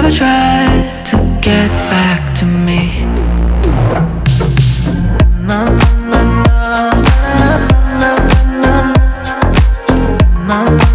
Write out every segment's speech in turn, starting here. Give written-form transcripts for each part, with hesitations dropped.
ever tried to get back to me. Na, na, na, na, na, na, na, na, na.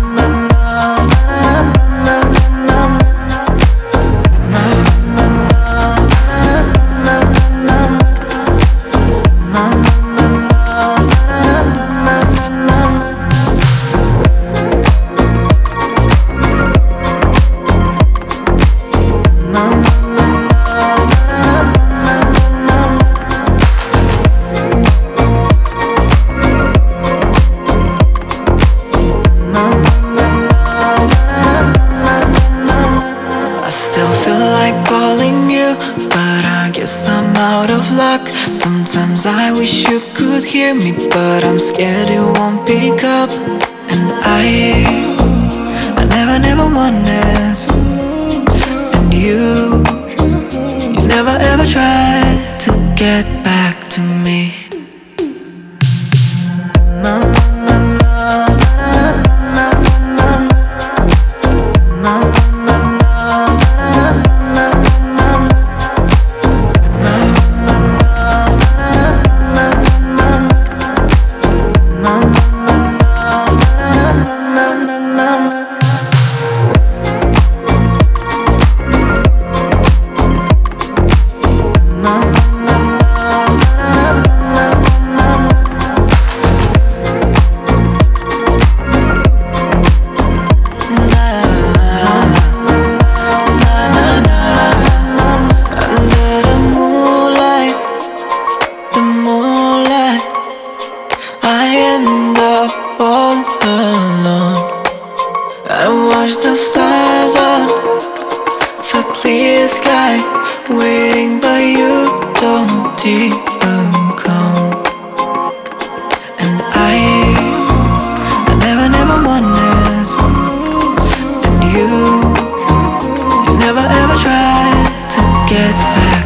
Sometimes I wish you could hear me, but I'm scared you won't pick up. And I never wanted. And you never ever tried to get back to me. Na, na, na, na, na, na, na, na, na. Watch the stars on the clear sky, waiting but you don't even come. And I never wanted. And you never ever tried to get back.